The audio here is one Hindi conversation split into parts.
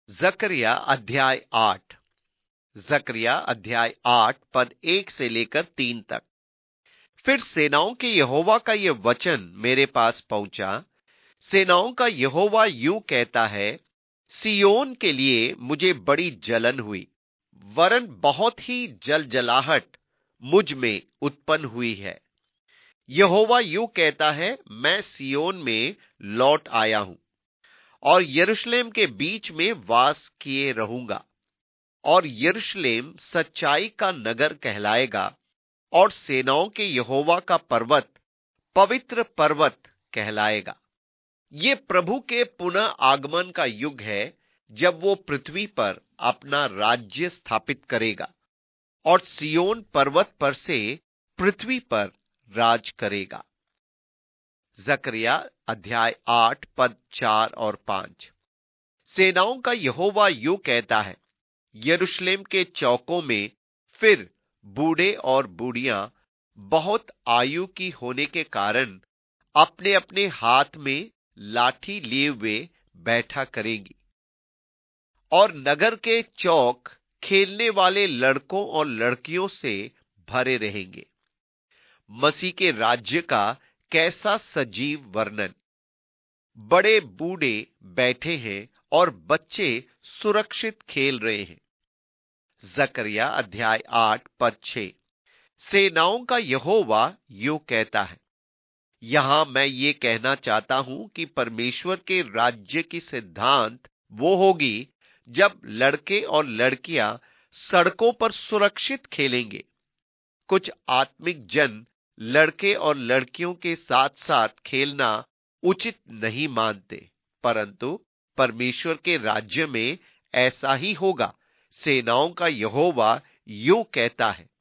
जकरिया अध्याय 8। जकरिया अध्याय 8 पद 1 से लेकर 3 तक। फिर सेनाओं के यहोवा का यह वचन मेरे पास पहुंचा। सेनाओं का यहोवा यूं कहता है, सिय्योन के लिए मुझे बड़ी जलन हुई, वरन बहुत ही जलजलाहट मुझ में उत्पन्न हुई है। यहोवा यूं कहता है, मैं सिय्योन में लौट आया हूं और यरूशलेम के बीच में वास किए रहूंगा, और यरूशलेम सच्चाई का नगर कहलाएगा और सेनाओं के यहोवा का पर्वत पवित्र पर्वत कहलाएगा। ये प्रभु के पुनः आगमन का युग है, जब वो पृथ्वी पर अपना राज्य स्थापित करेगा और सिय्योन पर्वत पर से पृथ्वी पर राज करेगा। जकरिया अध्याय 8 पद 4 और 5। सेनाओं का यहोवा यूं कहता है, यरूशलेम के चौकों में फिर बूढ़े और बूढ़ियां बहुत आयु की होने के कारण अपने अपने हाथ में लाठी लिए हुए बैठा करेंगी, और नगर के चौक खेलने वाले लड़कों और लड़कियों से भरे रहेंगे। मसीह के राज्य का कैसा सजीव वर्णन। बड़े बूढ़े बैठे हैं और बच्चे सुरक्षित खेल रहे हैं। जकरिया अध्याय 8 पद 6। सेनाओं का यहोवा यूं कहता है। यहां मैं ये कहना चाहता हूं कि परमेश्वर के राज्य की सिद्धांत वो होगी जब लड़के और लड़कियां सड़कों पर सुरक्षित खेलेंगे। कुछ आत्मिक जन लड़के और लड़कियों के साथ साथ खेलना उचित नहीं मानते, परंतु परमेश्वर के राज्य में ऐसा ही होगा। सेनाओं का यहोवा यूं कहता है।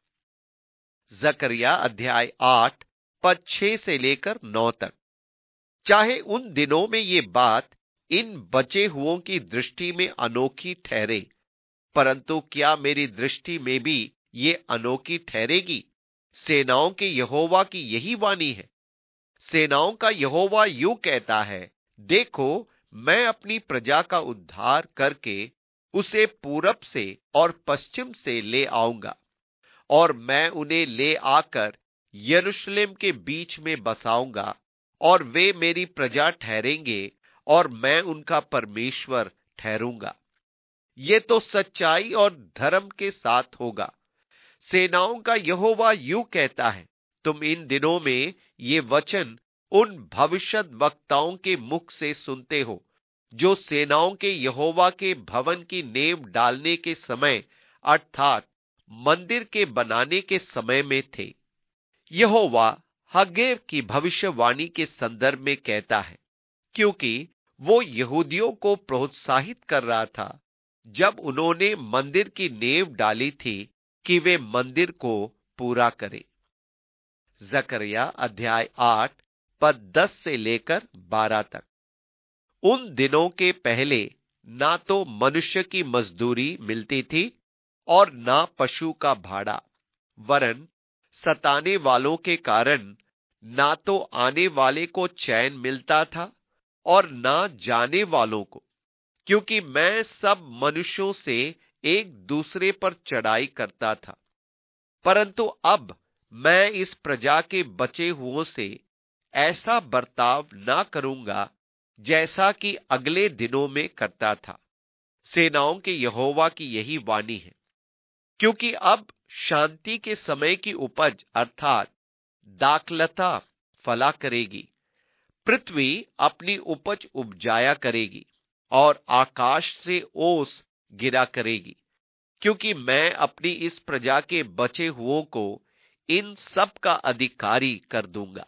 जकरिया अध्याय 8 पद 6 से लेकर 9 तक। चाहे उन दिनों में ये बात इन बचे हुओं की दृष्टि में अनोखी ठहरे, परंतु क्या मेरी दृष्टि में भी ये अनोखी ठहरेगी? सेनाओं के यहोवा की यही वाणी है। सेनाओं का यहोवा यूं कहता है, देखो, मैं अपनी प्रजा का उद्धार करके उसे पूरब से और पश्चिम से ले आऊंगा, और मैं उन्हें ले आकर यरूशलेम के बीच में बसाऊंगा, और वे मेरी प्रजा ठहरेंगे और मैं उनका परमेश्वर ठहरूंगा। ये तो सच्चाई और धर्म के साथ होगा। सेनाओं का यहोवा यूं कहता है, तुम इन दिनों में ये वचन उन भविष्यद् वक्ताओं के मुख से सुनते हो, जो सेनाओं के यहोवा के भवन की नींव डालने के समय अर्थात मंदिर के बनाने के समय में थे। यहोवा हग्गे की भविष्यवाणी के संदर्भ में कहता है, क्योंकि वो यहूदियों को प्रोत्साहित कर रहा था जब उन्होंने मंदिर की नींव डाली थी कि वे मंदिर को पूरा करें। जकरिया अध्याय 8 पद 10 से लेकर 12 तक। उन दिनों के पहले ना तो मनुष्य की मजदूरी मिलती थी और ना पशु का भाड़ा, वरन सताने वालों के कारण ना तो आने वाले को चैन मिलता था और ना जाने वालों को, क्योंकि मैं सब मनुष्यों से एक दूसरे पर चढ़ाई करता था। परंतु अब मैं इस प्रजा के बचे हुओं से ऐसा बर्ताव ना करूंगा जैसा कि अगले दिनों में करता था। सेनाओं के यहोवा की यही वाणी है, क्योंकि अब शांति के समय की उपज अर्थात दाखलता फला करेगी, पृथ्वी अपनी उपज उपजाया करेगी और आकाश से ओस गिरा करेगी, क्योंकि मैं अपनी इस प्रजा के बचे हुओं को इन सब का अधिकारी कर दूंगा।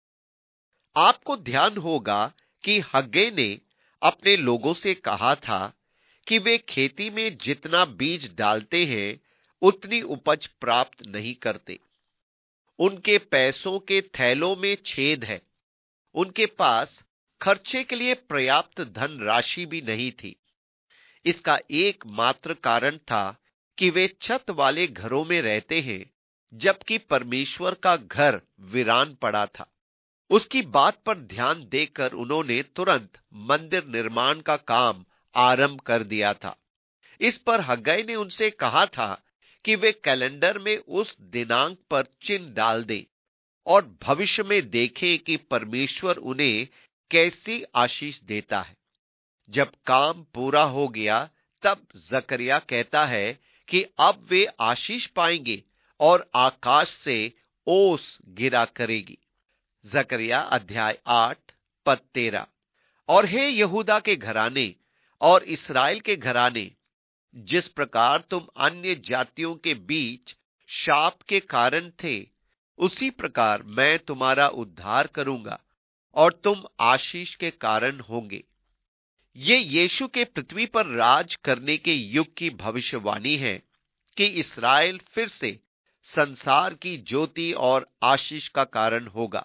आपको ध्यान होगा कि हग्गे ने अपने लोगों से कहा था कि वे खेती में जितना बीज डालते हैं उतनी उपज प्राप्त नहीं करते। उनके पैसों के थैलों में छेद है। उनके पास खर्चे के लिए पर्याप्त धन राशि भी नहीं थी। इसका एकमात्र कारण था कि वे छत वाले घरों में रहते हैं, जबकि परमेश्वर का घर वीरान पड़ा था। उसकी बात पर ध्यान देकर उन्होंने तुरंत मंदिर निर्माण का काम आरंभ कर दिया था। इस पर हग्गाई ने उनसे कहा था कि वे कैलेंडर में उस दिनांक पर चिन्ह डाल दें और भविष्य में देखें कि परमेश्वर उन्हें कैसी आशीष देता है। जब काम पूरा हो गया तब जकरिया कहता है कि अब वे आशीष पाएंगे और आकाश से ओस गिरा करेगी। जकरिया अध्याय 8 पद 13। और हे यहूदा के घराने और इस्राएल के घराने, जिस प्रकार तुम अन्य जातियों के बीच शाप के कारण थे, उसी प्रकार मैं तुम्हारा उद्धार करूंगा और तुम आशीष के कारण होंगे। ये यीशु के पृथ्वी पर राज करने के युग की भविष्यवाणी है कि इस्राएल फिर से संसार की ज्योति और आशीष का कारण होगा।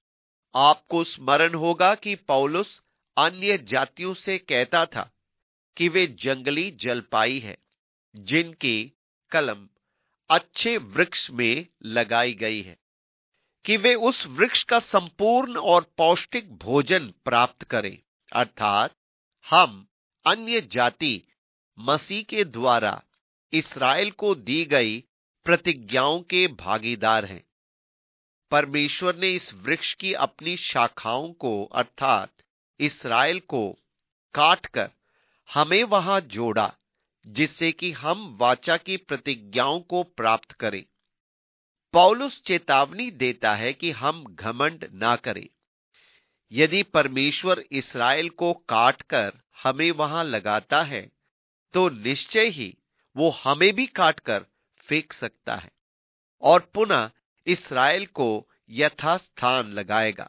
आपको स्मरण होगा कि पौलुस अन्य जातियों से कहता था कि वे जंगली जलपाई है, जिनकी कलम अच्छे वृक्ष में लगाई गई है, कि वे उस वृक्ष का संपूर्ण और पौष्टिक भोजन प्राप्त करें, अर्थात हम अन्य जाति मसीह के द्वारा इस्राएल को दी गई प्रतिज्ञाओं के भागीदार हैं। परमेश्वर ने इस वृक्ष की अपनी शाखाओं को अर्थात इस्राएल को काटकर हमें वहां जोड़ा, जिससे कि हम वाचा की प्रतिज्ञाओं को प्राप्त करें। पौलुस चेतावनी देता है कि हम घमंड ना करें। यदि परमेश्वर इस्राएल को काटकर हमें वहां लगाता है, तो निश्चय ही वो हमें भी काटकर फेंक सकता है और पुनः इस्राएल को यथास्थान लगाएगा।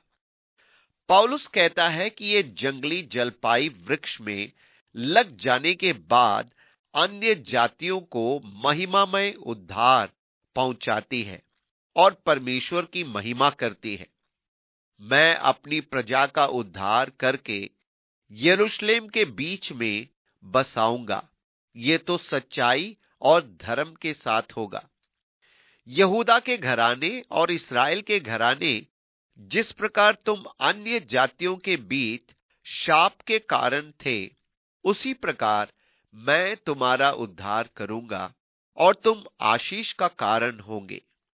पौलुस कहता है कि ये जंगली जलपाई वृक्ष में लग जाने के बाद अन्य जातियों को महिमामय उद्धार पहुंचाती है और परमेश्वर की महिमा करती है। मैं अपनी प्रजा का उद्धार करके यरूशलेम के बीच में बसाऊंगा। ये तो सच्चाई और धर्म के साथ होगा। यहूदा के घराने और इस्राएल के घराने, जिस प्रकार तुम अन्य जातियों के बीच शाप के कारण थे, उसी प्रकार मैं तुम्हारा उद्धार करूंगा और तुम आशीष का कारण होंगे।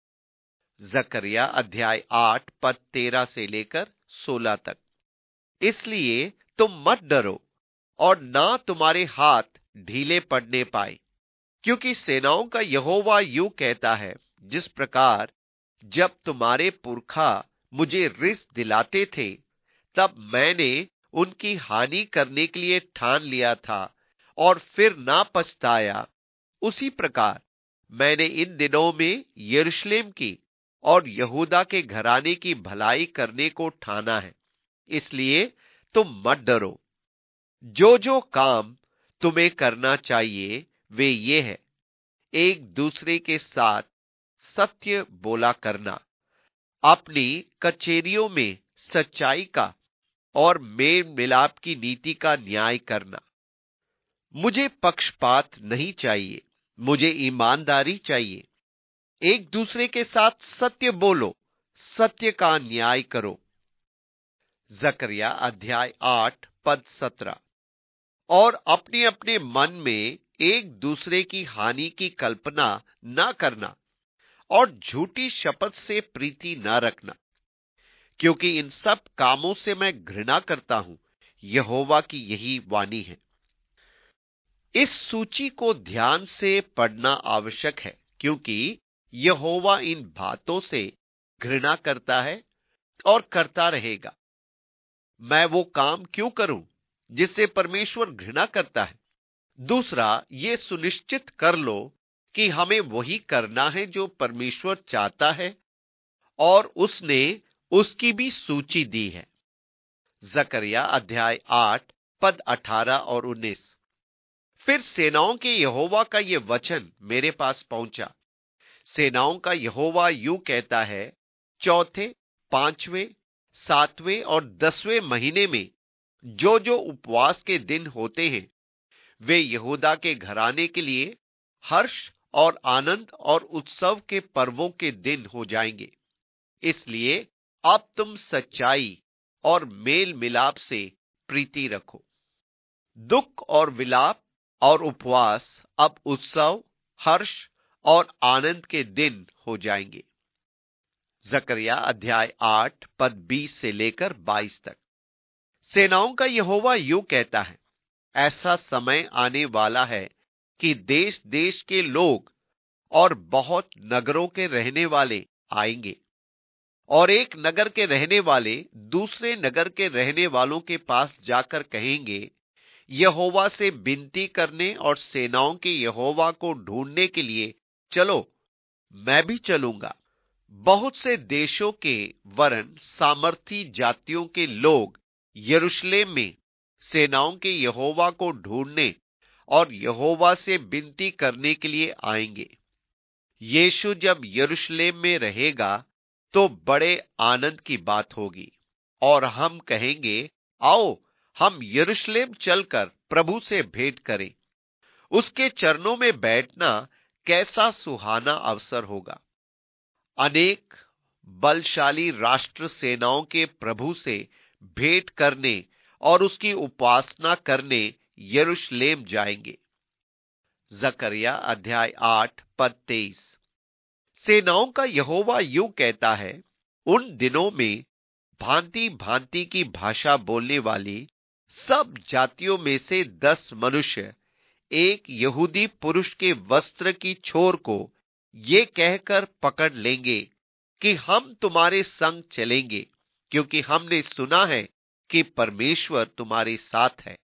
जकरिया अध्याय 8 पद 13 से लेकर 16 तक। इसलिए तुम मत डरो और ना तुम्हारे हाथ ढीले पड़ने पाए, क्योंकि सेनाओं का यहोवा यूं कहता है, जिस प्रकार जब तुम्हारे पुरखा मुझे रिस दिलाते थे, तब मैंने उनकी हानि करने के लिए ठान लिया था और फिर ना पछताया, उसी प्रकार मैंने इन दिनों में यरूशलेम की और यहूदा के घराने की भलाई करने को ठाना है। इसलिए तुम मत डरो। जो जो काम तुम्हें करना चाहिए वे ये है: एक दूसरे के साथ सत्य बोला करना, अपनी कचेरियों में सच्चाई का और मेल मिलाप की नीति का न्याय करना। मुझे पक्षपात नहीं चाहिए, मुझे ईमानदारी चाहिए। एक दूसरे के साथ सत्य बोलो, सत्य का न्याय करो। जकरिया अध्याय 8 पद 17। और अपने अपने मन में एक दूसरे की हानि की कल्पना न करना और झूठी शपथ से प्रीति न रखना, क्योंकि इन सब कामों से मैं घृणा करता हूं। यहोवा की यही वाणी है। इस सूची को ध्यान से पढ़ना आवश्यक है, क्योंकि यहोवा इन बातों से घृणा करता है और करता रहेगा। मैं वो काम क्यों करूं जिससे परमेश्वर घृणा करता है? दूसरा, ये सुनिश्चित कर लो कि हमें वही करना है जो परमेश्वर चाहता है और उसने उसकी भी सूची दी है। जकरिया अध्याय 8 पद 18 और 19। फिर सेनाओं के यहोवा का ये वचन मेरे पास पहुंचा। सेनाओं का यहोवा यूं कहता है, चौथे, पांचवें, सातवें और 10वें महीने में जो जो उपवास के दिन होते हैं, वे यहूदा के घराने के लिए हर्ष और आनंद और उत्सव के पर्वों के दिन हो जाएंगे। इसलिए अब तुम सच्चाई और मेल मिलाप से प्रीति रखो। दुख और विलाप और उपवास अब उत्सव, हर्ष और आनंद के दिन हो जाएंगे। जकरिया अध्याय 8 पद 20 से लेकर 22 तक। सेनाओं का यहोवा यूं कहता है, ऐसा समय आने वाला है कि देश देश के लोग और बहुत नगरों के रहने वाले आएंगे, और एक नगर के रहने वाले दूसरे नगर के रहने वालों के पास जाकर कहेंगे, यहोवा से विनती करने और सेनाओं के यहोवा को ढूंढने के लिए चलो, मैं भी चलूंगा। बहुत से देशों के वरन सामर्थी जातियों के लोग यरूशलेम में सेनाओं के यहोवा को ढूंढने और यहोवा से विनती करने के लिए आएंगे। यीशु जब यरूशलेम में रहेगा तो बड़े आनंद की बात होगी, और हम कहेंगे, आओ हम यरूशलेम चलकर प्रभु से भेंट करें। उसके चरणों में बैठना कैसा सुहाना अवसर होगा। अनेक बलशाली राष्ट्र सेनाओं के प्रभु से भेंट करने और उसकी उपासना करने यरूशलेम जाएंगे। जकरिया अध्याय 8 पद 23। सेनाओं का यहोवा यूं कहता है, उन दिनों में भांति भांति की भाषा बोलने वाली सब जातियों में से 10 मनुष्य एक यहूदी पुरुष के वस्त्र की छोर को ये कहकर पकड़ लेंगे कि हम तुम्हारे संग चलेंगे, क्योंकि हमने सुना है कि परमेश्वर तुम्हारे साथ है।